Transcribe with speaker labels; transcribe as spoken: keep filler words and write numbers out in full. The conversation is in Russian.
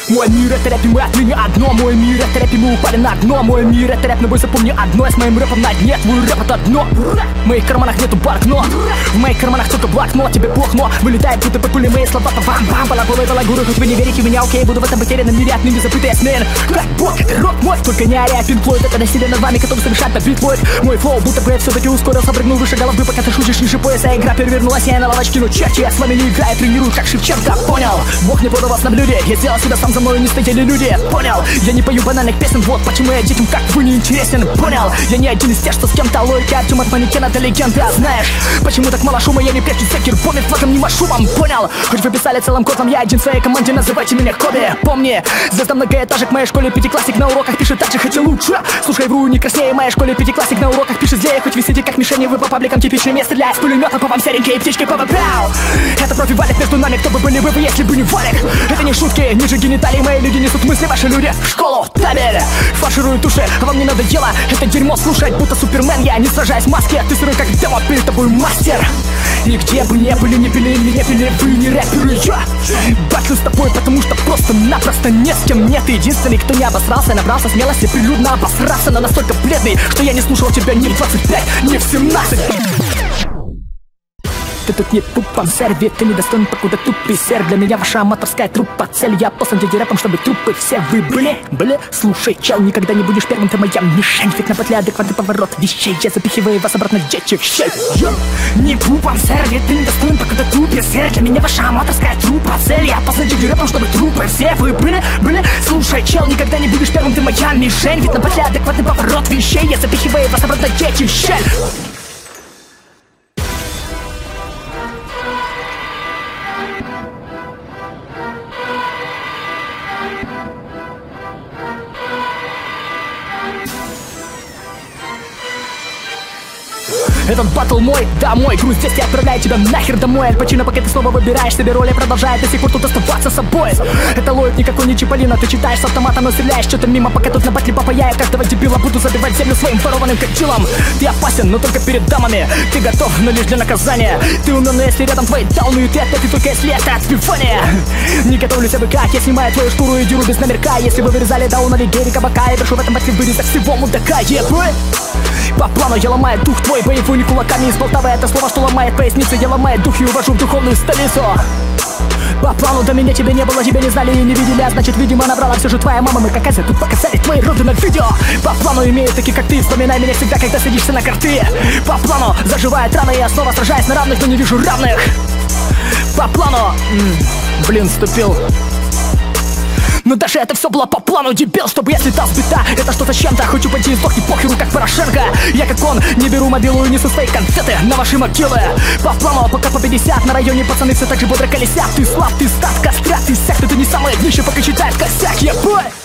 Speaker 1: Мой мир это рэп, и мы отныне одно. Мой мир это рэп, и мы упали на дно. Мой мир это рэп, но бой запомни одно. С моим рэпом на дне, твой рэп это дно. В моих карманах нету банкнот, в моих карманах только блокнот. Тебе плохо, вылетает будто бы пули мои слова. Бам-бам, балаболы, балагуры, хоть вы не верите в меня, окей. Буду в этом потерянном мире, отныне забытый осмелен. Как бог, это рок мой, только не оря, Pink Floyd. Это насилие над вами, готов совершать на битвой. Мой флоу, будто бы я все-таки ускорился, прыгнул выше головы, пока ты шутишь ниже пояса. Игра перевернулась, я на лавочке, но черти, я с вами не играю, тренирую, как Шевченко, понял? Бог не подал вас на блюде, я сделал себя сам, за мной не стояли люди, понял? Я не пою банальных песен, вот почему я детям как вы не интересен, понял? Я не один из тех, что с кем-то лойки, Артем от манекена до легенды, а знаешь, почему так мало шума, я не прячусь за гербом и флагом, не машу вам, понял? Хоть вы писали целым кодом, я один в своей команде, называйте меня Коби. Помни, звезда многоэтажек в моей школе, пятиклассник на уроках пишет так же, хотя лучше. Слушай, вру, не краснее, в моей школе пятиклассник на уроках пишет злее. Хоть висите как мишени, вы по пабликам типичными, стреляя с пулемета по вам серенькие птички, папа пау. Это профи валит между нами, кто бы были вы, если бы не валик. Это не шутки, ниже гениталий, мои люди несут мысли, ваши люди в школу, табель. Фаршируют уши, а вам не надоело это дерьмо слушать, будто Супермен, я не сражаюсь в маске, ты сырой как демо, перед тобой мастер. И где бы не были, не пили, не пили, вы не рэперы, я батлю с тобой, потому что просто-напросто не с кем. Нет, ты единственный, кто не обосрался, набрался смелости прилюдно обосраться, но настолько бледный, что я не слушал тебя ни в двадцать пять, ни в семнадцать. Ты тут не пупом серви, ты недостоин, покуда тупый сер. Для меня ваша аматорская труппа цель. Я послан дяде рэпом, чтобы трупы все вы были, были. Слушай, чел, никогда не будешь первым, ты моя мишень. Ведь на петле адекватный поворот вещей, я запихиваю вас обратно в детчих щель. Не пупом серви, ты недостоин, покуда тупый сер. Для меня ваша аматорская труппа цель. Я послан дяде рэпом, чтобы трупы все вы были, были. Слушай, чел, никогда не будешь первым, ты моя мишень. Ведь на петле адекватный поворот вещей, я запихиваю вас обратно в детчих щель. Этот батл мой, да мой, груз здесь, я отправляю тебя нахер домой. Аль Пачино, пока ты снова выбираешь себе роли, продолжает до сих пор тут оставаться собой. Это лоик никакой не Чиполлино, ты читаешь с автоматом и стреляешь что-то мимо, пока тут на батле папа я и каждого дебила буду забивать землю своим ворованным качилом. Ты опасен, но только перед дамами, ты готов, но лишь для наказания. Ты умен, но если рядом твои дауны, ты опять и только если это отбивание. Не готовлюсь абы как, я снимаю твою шкуру и деру без номерка. Если вы вырезали дауна или герика бока, я прошу в этом батле вырезать всего мудака, ебой. По плану я ломаю дух твой, боевой не кулаками из Полтавы. Это слово, что ломает поясницу, я ломаю дух и увожу в духовную столицу. По плану до меня тебя не было, тебя не знали и не видели, а значит, видимо, набрала все же твоя мама. Мы как Азия тут показали твои роды на видео. По плану имею такие, как ты, вспоминай меня всегда, когда садишься на карты. По плану заживает раны, я снова сражаюсь на равных, но не вижу равных. По плану, м-м, блин, ступил. Но даже это все было по плану, дебил, чтобы я слетал с бита. Это что-то с чем-то, хочу пойти и сдохни похеру, как Порошенко. Я как он, не беру мобилу и несу свои концерты на ваши могилы. По плану, пока по пятьдесят, на районе пацаны все так же бодро колесят. Ты слаб, ты стат, кострят, ты секта, ты не самое днище, пока читает косяк, ебой.